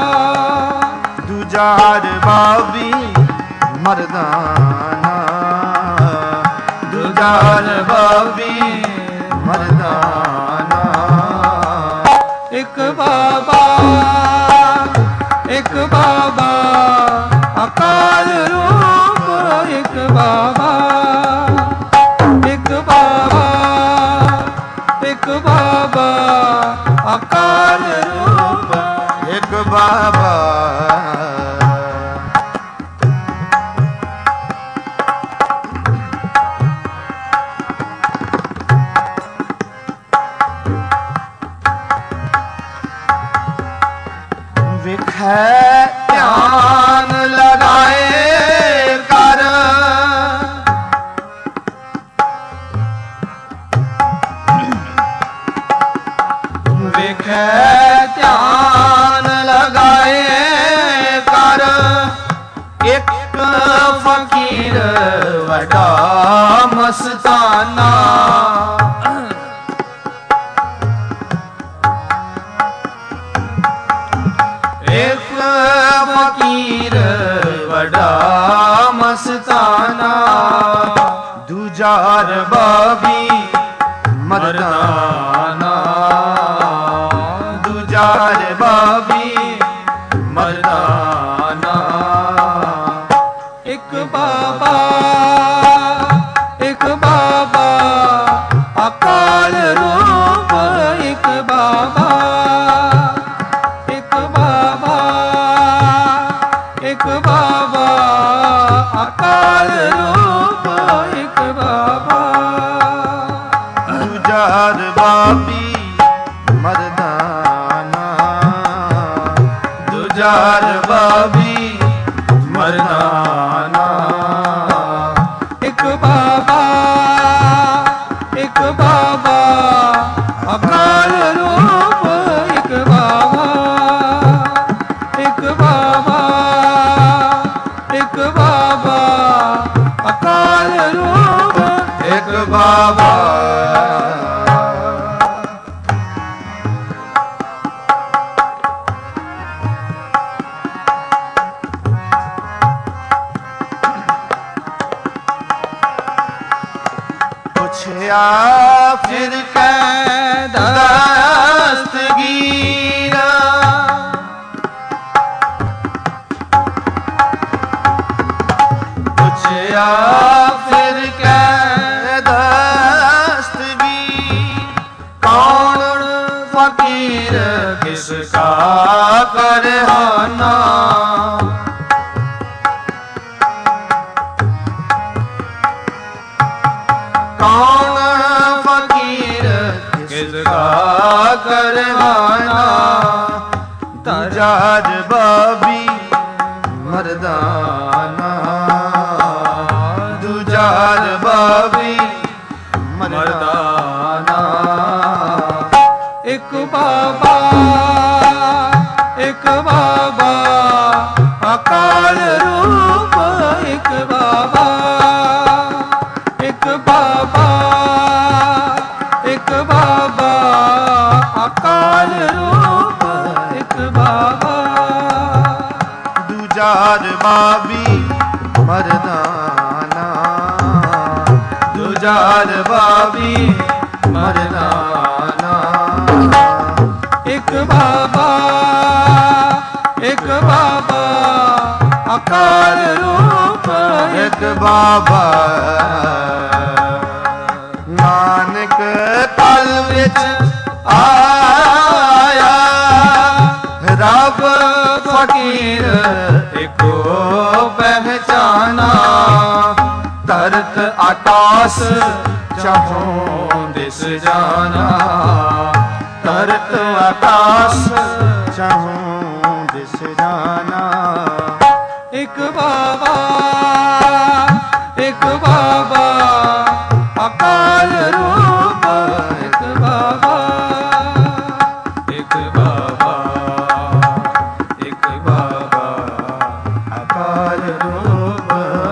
ਦੂਜਾ ਰਬਾਬੀ ਮਰਦਾਨਾ ਦੂਜਾ ਰਬਾਬੀ ਮਰਦਾਨਾ ਇੱਕ ਬਾਬਾ ਇੱਕ ਬਾਬਾ ਅਕਾਲ ਰੂਪ ਇੱਕ ਬਾਬਾ ਇੱਕ ਬਾਬਾ ਇੱਕ ਬਾਬਾ ਅਕਾਲ ਰੂਪ ਇੱਕ ਬਾਬਾ ਵਿਖੇ ਧਿਆਨ ਲਗਾਏ ਕਰ ਵਿਖੇ ਧਿਆਨ ਲਗਾਏ ਕਰ ਇੱਕ ਫਕੀਰ ਵੱਡਾ ਮਸਤਾਨਾ ਇੱਕ ਫਕੀਰ ਵੱਡਾ ਮਸਤਾਨਾ ਦੂਜਾ ਰਬਾਬੀ ਮਰਦਾਨਾ ਦੂਜਾ ਰਬਾਬੀ ਮਰਦਾਨਾ ਇੱਕ ਬਾਬਾ ਇੱਕ ਬਾਬਾ ਅਕਾਲ ਰੂਪ ਇੱਕ ਬਾਬਾ ਦੂਜਾ ਰਬਾਬੀ ਮਰਦਾਨਾ। ਇੱਕ ਬਾਬਾ ਇੱਕ ਬਾਬਾ ਅਕਾਲ ਰੂਪ, ਇੱਕ ਬਾਬਾ ਇੱਕ ਬਾਬਾ ਇੱਕ ਬਾਬਾ ਅਕਾਲ ਰੂਪ, ਇੱਕ ਬਾਬਾ। ਪੁੱਛਿਆ ਫਿਰ ਕੈ ਦਸਤਗੀਰਾ, ਪੁੱਛਿਆ ਫਿਰ ਕੈ ਦਸਤਗੀਰ, ਕੌਣ ਫਕੀਰ ਕਿਸ ਕਾ ਕਰਹਾਨਾ। ਕੌਣ ਫਕੀਰ ਕਿਸ ਕਾ ਕਰਵਾਨਾ। ਦੂਜਾ ਰਬਾਬੀ ਮਰਦਾਨਾ, ਦੂਜਾ ਰਬਾਬੀ ਮਰਦਾਨਾ। ਇੱਕ ਬਾਬਾ ਇੱਕ ਬਾਬਾ ਅਕਾਲ ਰੂਪ, ਇੱਕ ਬਾਬਾ ਇੱਕ ਬਾਬਾ ਇੱਕ ਬਾਬਾ ਅਕਾਲ ਰੂਪ, ਇੱਕ ਬਾਬਾ। ਦੂਜਾ ਰਬਾਬੀ ਮਰਦਾਨਾ, ਦੂਜਾ ਰਬਾਬੀ ਮਰਦਾਨਾ। ਇੱਕ ਬਾਬਾ ਇੱਕ ਬਾਬਾ ਅਕਾਲ ਰੂਪ, ਇੱਕ ਬਾਬਾ। ਨਾਨਕ ਤਲ ਵਿੱਚ ਆਇਆ ਰੱਬ ਫਕੀਰ ਇੱਕੋ ਪਹਿਚਾਨਾ। ਧਰਤ ਆਕਾਸ ਚਾਹੋਂ ਦਿਸ ਜਾਣਾ, ਧਰਤ ਆਕਾਸ ਚਾਹੋਂ ਦਿਸ ਜਾਣਾ। ਇੱਕ ਬਾਬਾ ਇੱਕ ਬਾਬਾ ਅਕਾਲ ਰੂਪ, ਇੱਕ ਬਾਬਾ ਇੱਕ ਬਾਬਾ ਇੱਕ ਬਾਬਾ ਅਕਾਲ ਰੂਪ,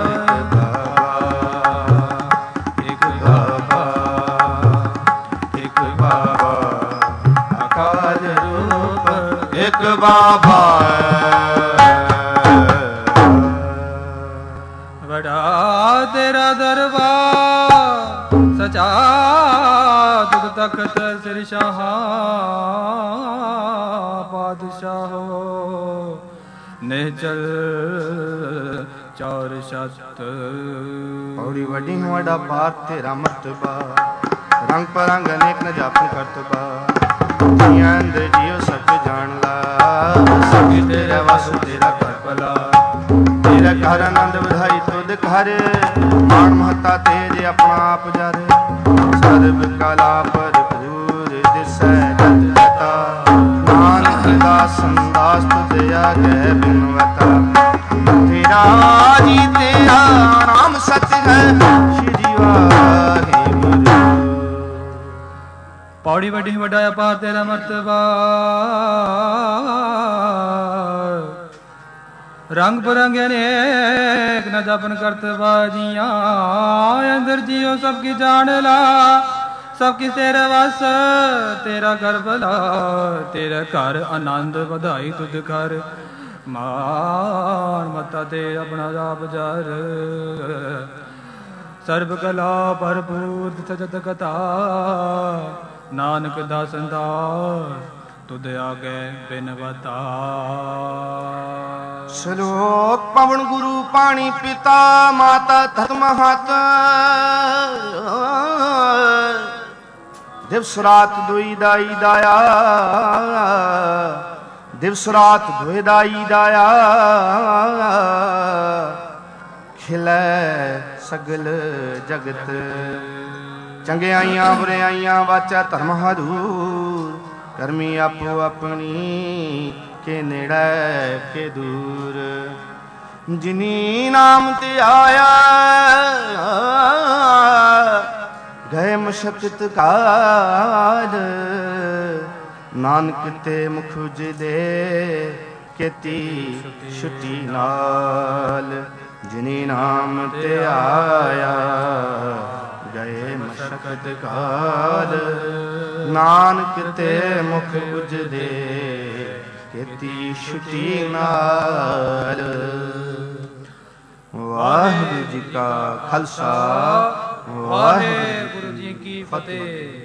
ਇੱਕ ਬਾਬਾ ਇੱਕ ਬਾਬਾ ਅਕਾਲ ਰੂਪ, ਇੱਕ ਬਾਬਾ। ਬੜਾ ਤੇਰਾ ਦਰਬਾਰ ਸਚਾ ਤੁਧ ਤਖਤ ਸਿਰ ਸ਼ਾਹਾਂ ਪਾਤਸ਼ਾਹੋ, ਨਿਹਚਲ ਚਾਰ ਛੱਤ। ਔੜੀ ਵੱਡੀ ਨੂੰ ਵਡਾ ਪਾਰ ਤੇਰਾ ਮਰਤਬਾ, ਰੰਗ ਪਰੰਗ ਅਨੇਕ ਨ ਜਾਪਨ ਕਰਤਬਾ। ਜੀਆਂ ਅੰਦਰ ਜੀਓ ਸਭ ਜਾਣ ਲਾ, ਸਭ ਤੇਰਾ ਵਸ ਤੇਰਾ ਕਰ ਭਲਾ। ਤੇਰਾ ਘਰ ਆਨੰਦ ਵਧਾਈ ਤੁਧ ਘਰ, ਮਾਣ ਮਹਤਾ ਤੇਜ ਆਪਣਾ ਆਪ ਜਰ। ਸਰਬ ਕਲਾ ਭਰਪੂਰ ਦਿਸੈ ਜਤ ਜਤਾ, ਨਾਨਕ ਦਾਸ ਸੰਦਾਸ ਤੁਧ ਆਗੇ ਬਿਨਵਤਾ। ਤੇਰਾ ਜੀ ਤੇਰਾ ਨਾਮ ਸਚ ਹੈ, ਸ਼੍ਰੀ ਵਾਹਿਗੁਰੂ। ਪੌੜੀ ਵੱਡੀ ਵੱਡਾ ਅਪਾਰ ਤੇਰਾ ਮਰਤਬਾ, ਰੰਗ ਬਰੰਗ ਅਨੇਕ ਨ ਜਪਨ ਕਰਤਬਾ। ਜੀਆਂ ਅੰਦਰ ਜੀਓ ਸਭ ਕੀ ਜਾਣ ਲਾ, ਸਭ ਕੀ ਤੇਰੇ ਵਸ ਤੇਰਾ ਘਰ ਭਲਾ। ਤੇਰਾ ਘਰ ਆਨੰਦ ਵਧਾਈ ਤੁਧ ਘਰ, ਮਾਨ ਮਤਾ ਤੇ ਆਪਣਾ ਆਪ ਜਰ। ਸਰਬ ਕਲਾ ਭਰਪੂਰ ਸਜਤ ਕਥਾ, ਨਾਨਕ ਦਾਸ ਦਾਸ ਤੁਧ ਆਗੇ ਬਿਨਵਤਾ। ਸ਼ਲੋਕ ਪਵਨ ਗੁਰੂ ਪਾਣੀ ਪਿਤਾ, ਮਾਤਾ ਧਰਤ ਮਹਤ। ਦਿਵਸ ਰਾਤ ਦੁਈ ਦਾਈ ਦਾਇਆ, ਦਿਵਸ ਰਾਤ ਦੁਇ ਦਾਈ ਦਾਇਆ। ਖਿਲੈ ਸਗਲ ਜਗਤ, ਚੰਗਿਆਈਆਂ ਬੁਰਿਆਈਆਂ ਵਾਚਾ ਧਰਮ ਹਦੂਰ। ਕਰਮੀ ਆਪੋ ਆਪਣੀ ਕੇ ਨੇੜੇ ਕੇ ਦੂਰ। ਜਿਨੀ ਨਾਮ ਤੇ ਆਇਆ ਗਏ ਮਸ਼ਕਤ ਕਾਜ। ਨਾਨਕ ਤੇ ਮੁਖ ਉਜਦੇ ਕੀਤੀ ਛੁੱਟੀ ਨਾਲ। ਜਿਨੀ ਨਾਮ ਤੇ ਆਇਆ ਗਏ ਮਸ਼ਕਤ ਕਾਜ। ਨਾਨਕ ਤੇ ਮੁਖ ਉਜਦੇ ਕੀਤੀ ਛੁੱਟੀ ਨਾਲ। ਵਾਹਿਗੁਰੂ ਜੀ ਕਾ ਖਾਲਸਾ, ਵਾਹਿਗੁਰੂ ਜੀ ਕੀ ਫਤਿਹ।